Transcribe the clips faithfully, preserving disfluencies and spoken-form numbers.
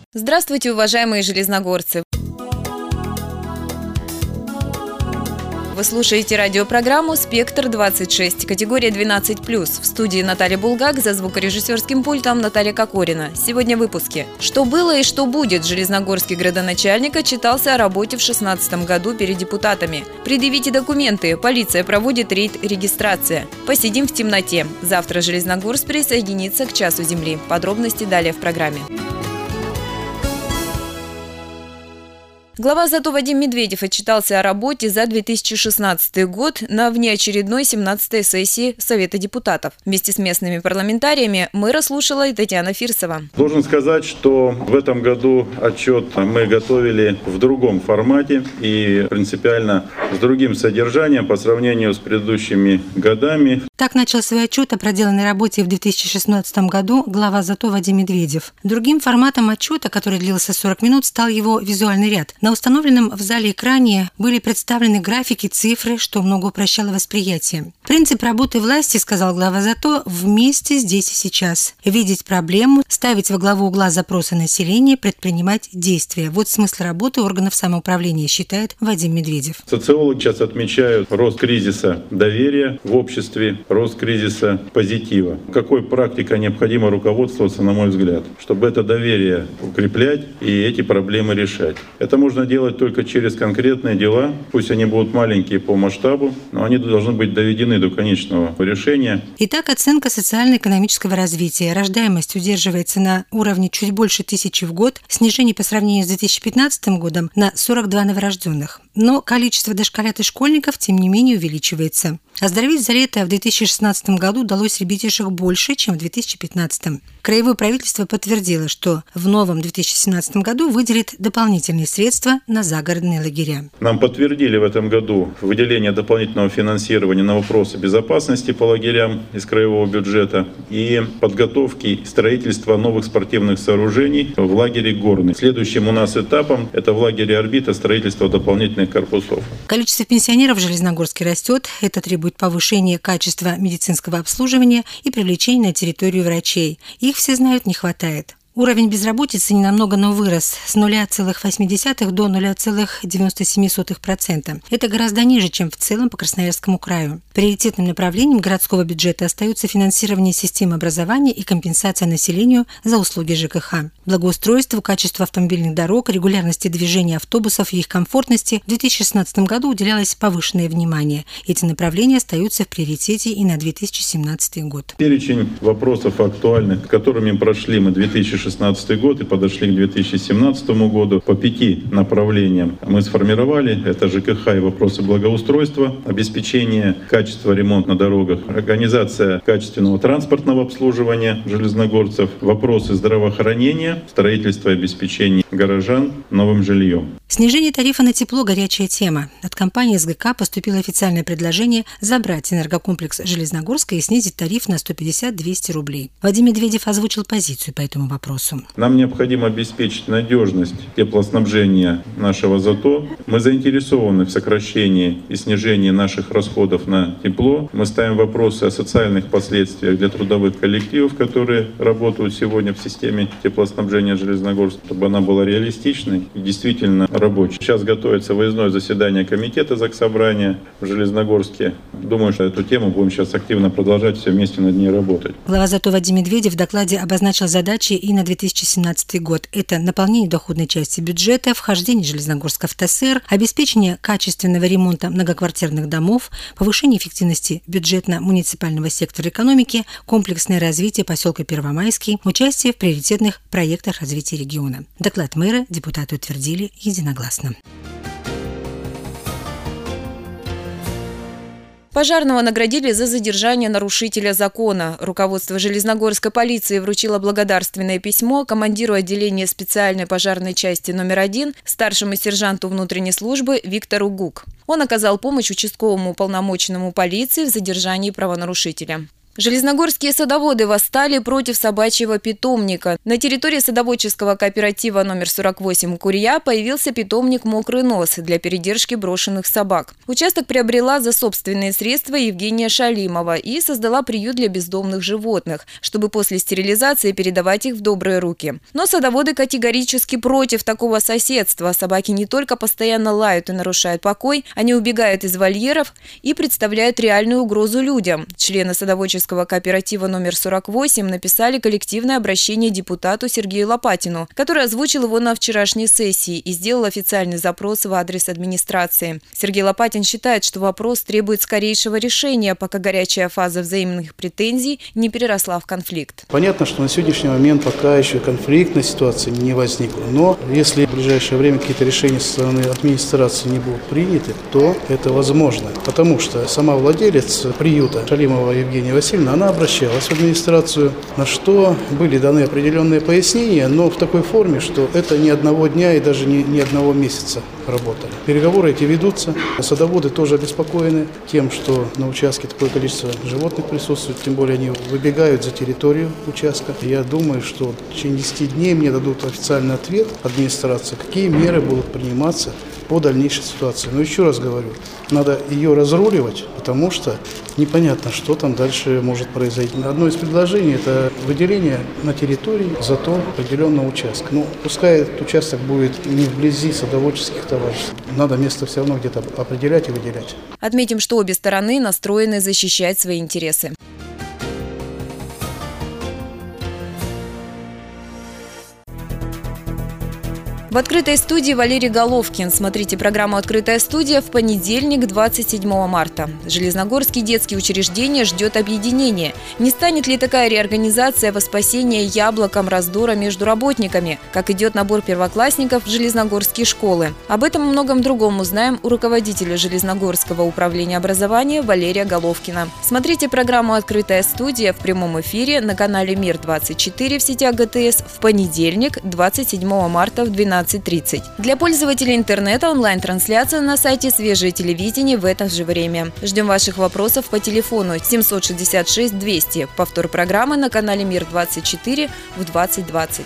Здравствуйте, уважаемые железногорцы! Вы слушаете радиопрограмму «Спектр двадцать шесть», категория двенадцать плюс. В студии Наталья Булгак, за звукорежиссерским пультом Наталья Кокорина. Сегодня в выпуске. Что было и что будет? Железногорский градоначальник отчитался о работе в две тысячи шестнадцатом году перед депутатами. Предъявите документы. Полиция проводит рейд регистрация. Посидим в темноте. Завтра Железногорск присоединится к часу земли. Подробности далее в программе. Глава ЗАТО Вадим Медведев отчитался о работе за две тысячи шестнадцатый год на внеочередной семнадцатой сессии Совета депутатов. Вместе с местными парламентариями мэра слушала и Татьяна Фирсова. Должен сказать, что в этом году отчет мы готовили в другом формате и принципиально с другим содержанием по сравнению с предыдущими годами. Так начал свой отчет о проделанной работе в две тысячи шестнадцатом году глава ЗАТО Вадим Медведев. Другим форматом отчета, который длился сорок минут, стал его визуальный ряд. На установленном в зале экране были представлены графики, цифры, что много упрощало восприятие. Принцип работы власти, сказал глава ЗАТО, вместе здесь и сейчас. Видеть проблему, ставить во главу угла запросы населения, предпринимать действия. Вот смысл работы органов самоуправления, считает Вадим Медведев. Социологи сейчас отмечают рост кризиса доверия в обществе, рост кризиса позитива. Какой практикой необходимо руководствоваться, на мой взгляд, чтобы это доверие укреплять и эти проблемы решать. Это можно делать только через конкретные дела. Пусть они будут маленькие по масштабу, но они должны быть доведены до конечного решения. Итак, оценка социально-экономического развития. Рождаемость удерживается на уровне чуть больше тысячи в год, снижение по сравнению с две тысячи пятнадцатым годом на сорок два новорожденных. Но количество дошколят и школьников, тем не менее, увеличивается. Оздоровить за лето в две тысячи шестнадцатом году удалось ребятишек больше, чем в две тысячи пятнадцатом. Краевое правительство подтвердило, что в новом две тысячи семнадцатом году выделит дополнительные средства на загородные лагеря. Нам подтвердили в этом году выделение дополнительного финансирования на вопросы безопасности по лагерям из краевого бюджета и подготовки и строительства новых спортивных сооружений в лагере Горный. Следующим у нас этапом это в лагере Орбита строительство дополнительных корпусов. Количество пенсионеров в Железногорске растет. Это требует повышения качества медицинского обслуживания и привлечения на территорию врачей. Их, все знают, не хватает. Уровень безработицы ненамного, но вырос с ноль целых восемь десятых до ноль целых девяносто семь сотых процента. Это гораздо ниже, чем в целом по Красноярскому краю. Приоритетным направлением городского бюджета остается финансирование системы образования и компенсация населению за услуги ЖКХ. Благоустройству, качеству автомобильных дорог, регулярности движения автобусов и их комфортности в две тысячи шестнадцатом году уделялось повышенное внимание. Эти направления остаются в приоритете и на две тысячи семнадцатый год. Перечень вопросов актуальных, которыми прошли мы две тысячи шестнадцатый год и подошли к две тысячи семнадцатому году. По пяти направлениям мы сформировали. Это ЖКХ и вопросы благоустройства, обеспечение качества ремонта на дорогах, организация качественного транспортного обслуживания железногорцев, вопросы здравоохранения, строительство и обеспечение горожан новым жильем. Снижение тарифа на тепло – горячая тема. От компании СГК поступило официальное предложение забрать энергокомплекс Железногорска и снизить тариф на сто пятьдесят - двести рублей. Вадим Медведев озвучил позицию по этому вопросу. Нам необходимо обеспечить надежность теплоснабжения нашего ЗАТО. Мы заинтересованы в сокращении и снижении наших расходов на тепло. Мы ставим вопросы о социальных последствиях для трудовых коллективов, которые работают сегодня в системе теплоснабжения Железногорска, чтобы она была реалистичной и действительно рабочей. Сейчас готовится выездное заседание комитета Заксобрания в Железногорске. Думаю, что эту тему будем сейчас активно продолжать, все вместе над ней работать. Глава ЗАТО Вадим Медведев в докладе обозначил задачи и на две тысячи семнадцатый год. Это наполнение доходной части бюджета, вхождение Железногорска в ТСР, обеспечение качественного ремонта многоквартирных домов, повышение эффективности бюджетно-муниципального сектора экономики, комплексное развитие поселка Первомайский, участие в приоритетных проектах развития региона. Доклад мэра депутаты утвердили единогласно. Пожарного наградили за задержание нарушителя закона. Руководство Железногорской полиции вручило благодарственное письмо командиру отделения специальной пожарной части номер один, старшему сержанту внутренней службы Виктору Гук. Он оказал помощь участковому уполномоченному полиции в задержании правонарушителя. Железногорские садоводы восстали против собачьего питомника. На территории садоводческого кооператива номер сорок восемь «Курья» появился питомник «Мокрый нос» для передержки брошенных собак. Участок приобрела за собственные средства Евгения Шалимова и создала приют для бездомных животных, чтобы после стерилизации передавать их в добрые руки. Но садоводы категорически против такого соседства. Собаки не только постоянно лают и нарушают покой, они убегают из вольеров и представляют реальную угрозу людям. Члены садоводческого кооператива номер сорок восемь написали коллективное обращение депутату Сергею Лопатину, который озвучил его на вчерашней сессии и сделал официальный запрос в адрес администрации. Сергей Лопатин считает, что вопрос требует скорейшего решения, пока горячая фаза взаимных претензий не переросла в конфликт. Понятно, что на сегодняшний момент пока еще конфликтной ситуации не возникла, но если в ближайшее время какие-то решения со стороны администрации не будут приняты, то это возможно, потому что сама владелец приюта Шалимова Евгения Васильевна, она обращалась в администрацию, на что были даны определенные пояснения, но в такой форме, что это ни одного дня и даже ни, ни одного месяца работали. Переговоры эти ведутся. Садоводы тоже обеспокоены тем, что на участке такое количество животных присутствует, тем более они выбегают за территорию участка. Я думаю, что в течение десяти дней мне дадут официальный ответ администрации, какие меры будут приниматься по дальнейшей ситуации. Но еще раз говорю, надо ее разруливать, потому что непонятно, что там дальше может произойти. Одно из предложений – это выделение на территории зато определенного участка. Ну, пускай этот участок будет не вблизи садоводческих товариществ. Надо место все равно где-то определять и выделять. Отметим, что обе стороны настроены защищать свои интересы. В открытой студии Валерий Головкин. Смотрите программу «Открытая студия» в понедельник, двадцать седьмого марта. Железногорские детские учреждения ждет объединение. Не станет ли такая реорганизация во спасение яблоком раздора между работниками? Как идет набор первоклассников в железногорские школы? Об этом и многом другом узнаем у руководителя Железногорского управления образования Валерия Головкина. Смотрите программу «Открытая студия» в прямом эфире на канале Мир двадцать четыре в сетях ГТС в понедельник, двадцать седьмого марта в двенадцать тридцать. Для пользователей интернета онлайн-трансляция на сайте «Свежее телевидение» в это же время. Ждем ваших вопросов по телефону семь шесть шесть двести. Повтор программы на канале Мир двадцать четыре в двадцать двадцать.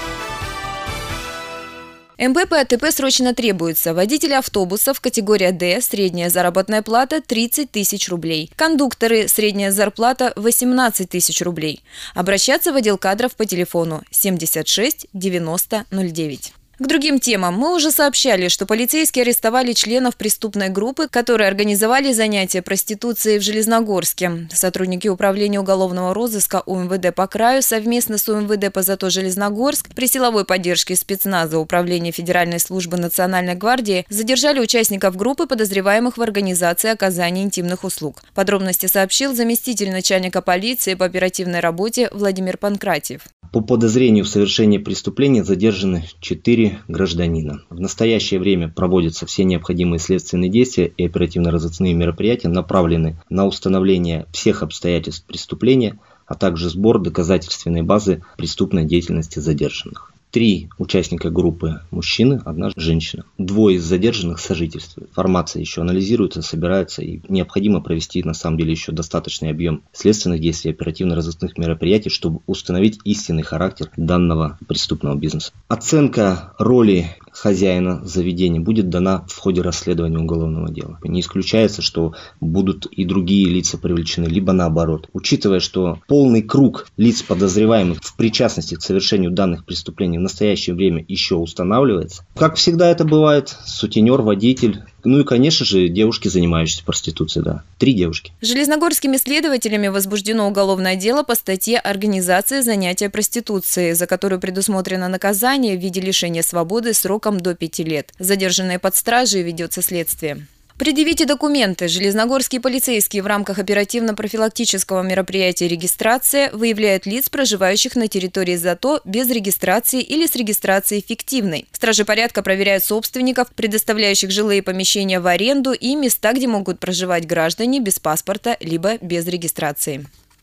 эм бэ пэ а тэ пэ срочно требуется. Водители автобусов категория Д, средняя заработная плата тридцать тысяч рублей. Кондукторы, средняя зарплата восемнадцать тысяч рублей. Обращаться в отдел кадров по телефону семьдесят шесть девяносто ноль девять. К другим темам. Мы уже сообщали, что полицейские арестовали членов преступной группы, которые организовали занятия проституцией в Железногорске. Сотрудники управления уголовного розыска у эм вэ дэ по краю совместно с у эм вэ дэ по ЗАТО Железногорск при силовой поддержке спецназа Управления Федеральной службы Национальной гвардии задержали участников группы, подозреваемых в организации оказания интимных услуг. Подробности сообщил заместитель начальника полиции по оперативной работе Владимир Панкратьев. По подозрению в совершении преступления задержаны четыре гражданина. В настоящее время проводятся все необходимые следственные действия и оперативно-розыскные мероприятия, направленные на установление всех обстоятельств преступления, а также сбор доказательственной базы преступной деятельности задержанных. Три участника группы – мужчины, одна женщина. Двое из задержанных сожительствуют. Информация еще анализируется, собирается, и необходимо провести на самом деле еще достаточный объем следственных действий и оперативно-розыскных мероприятий, чтобы установить истинный характер данного преступного бизнеса. Оценка роли хозяина заведения будет дана в ходе расследования уголовного дела. Не исключается, что будут и другие лица привлечены, либо наоборот. Учитывая, что полный круг лиц, подозреваемых в причастности к совершению данных преступлений в настоящее время еще устанавливается. Как всегда это бывает, сутенер, водитель, ну и, конечно же, девушки, занимающиеся проституцией, да. Три девушки. Железногорскими следователями возбуждено уголовное дело по статье «Организация занятия проституцией», за которую предусмотрено наказание в виде лишения свободы сроком до пяти лет. Задержанные под стражей ведется следствие. Предъявите документы. Железногорские полицейские в рамках оперативно-профилактического мероприятия «Регистрация» выявляют лиц, проживающих на территории ЗАТО без регистрации или с регистрацией фиктивной. Стражи порядка проверяют собственников, предоставляющих жилые помещения в аренду, и места, где могут проживать граждане без паспорта либо без регистрации.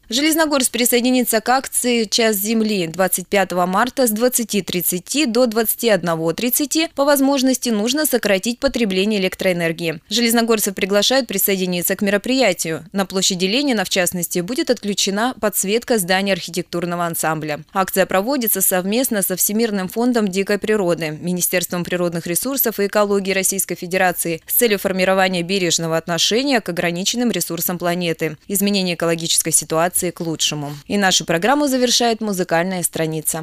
Железногорск присоединится к акции «Час земли» двадцать пятого марта с двадцати тридцати до двадцати одного тридцати. По возможности нужно сократить потребление электроэнергии. Железногорцев приглашают присоединиться к мероприятию. На площади Ленина, в частности, будет отключена подсветка здания архитектурного ансамбля. Акция проводится совместно со Всемирным фондом дикой природы, Министерством природных ресурсов и экологии Российской Федерации с целью формирования бережного отношения к ограниченным ресурсам планеты, изменения экологической ситуации к лучшему. И нашу программу завершает музыкальная страница.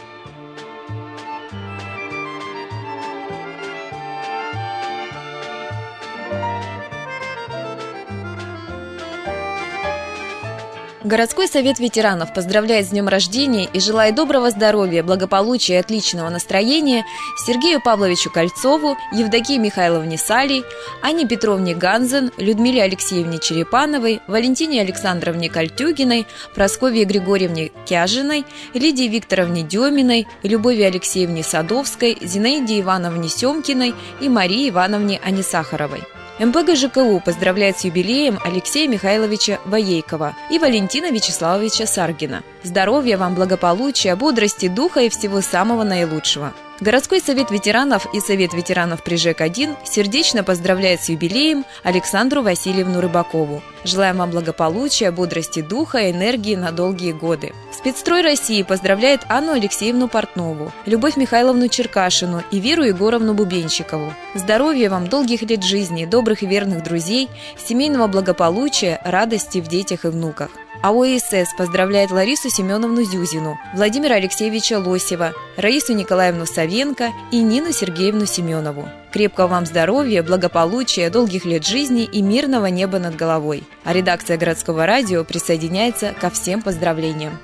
Городской совет ветеранов поздравляет с днем рождения и желает доброго здоровья, благополучия и отличного настроения Сергею Павловичу Кольцову, Евдокии Михайловне Салей, Анне Петровне Ганзен, Людмиле Алексеевне Черепановой, Валентине Александровне Кольтюгиной, Прасковье Григорьевне Кяжиной, Лидии Викторовне Деминой, Любови Алексеевне Садовской, Зинаиде Ивановне Семкиной и Марии Ивановне Анисахаровой. эм пэ гэ жэ ка у поздравляет с юбилеем Алексея Михайловича Воейкова и Валентина Вячеславовича Саргина. Здоровья вам, благополучия, бодрости духа и всего самого наилучшего. Городской совет ветеранов и Совет ветеранов при ЖЭК один сердечно поздравляет с юбилеем Александру Васильевну Рыбакову. Желаем вам благополучия, бодрости духа и энергии на долгие годы. Спецстрой России поздравляет Анну Алексеевну Портнову, Любовь Михайловну Черкашину и Веру Егоровну Бубенщикову. Здоровья вам, долгих лет жизни, добрых и верных друзей, семейного благополучия, радости в детях и внуках. а о эс эс поздравляет Ларису Семеновну Зюзину, Владимира Алексеевича Лосева, Раису Николаевну Савенко и Нину Сергеевну Семенову. Крепкого вам здоровья, благополучия, долгих лет жизни и мирного неба над головой. А редакция городского радио присоединяется ко всем поздравлениям.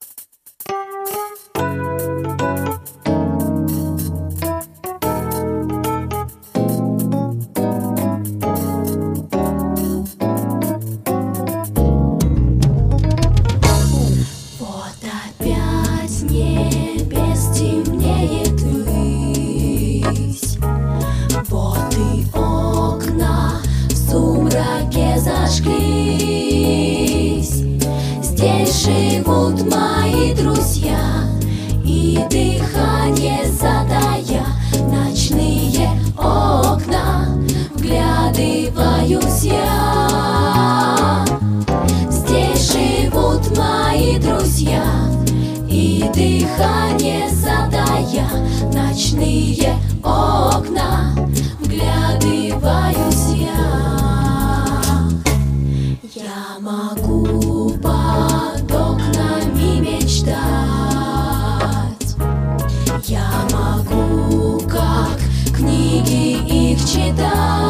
Здесь живут мои друзья, и дыхание задая ночные окна, вглядываюсь я. Здесь живут мои друзья, и дыхание задая ночные окна, вглядываюсь я. Я могу под окнами мечтать, я могу, как книги их читать,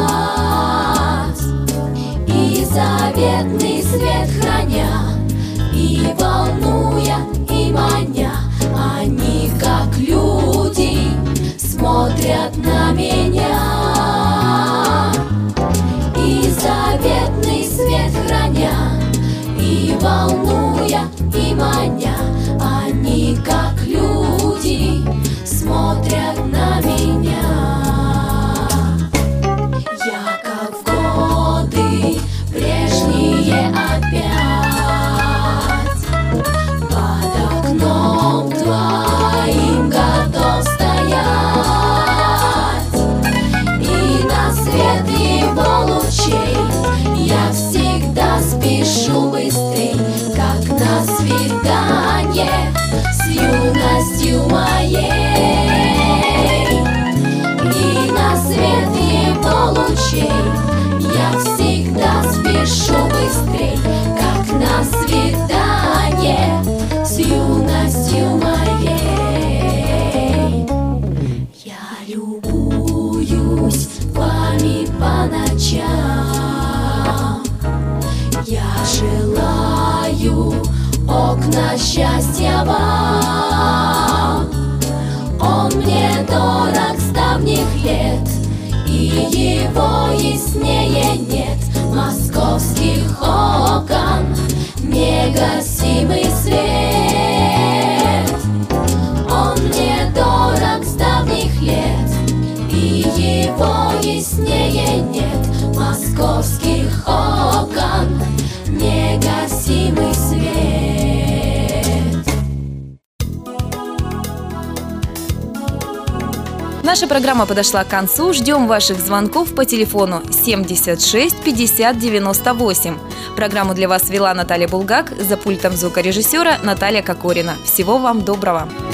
и заветный свет храня, и волнуя, и маня, они, как люди, смотрят на меня. И заветный свет храня, и волнуя, и маня, они, как люди, смотрят на меня. Я, как в годы прежние опять, под окном твоим готов стоять, и на свет его лучей я всегда спешу быстрей, как на свидание с юностью моей. И на свет его лучей я всегда спешу быстрей, как на свидание с юностью моей. Я любуюсь вами по ночам, я желаю окна счастья вам. Он мне дорог с давних лет, и его яснее нет. Московских окон негасимый свет. Он мне дорог с давних лет, и его яснее нет. Московских окон негасимый свет. Наша программа подошла к концу. Ждем ваших звонков по телефону семьдесят шесть пятьдесят девяносто восемь. Программу для вас вела Наталья Булгак, за пультом звукорежиссера Наталья Кокорина. Всего вам доброго!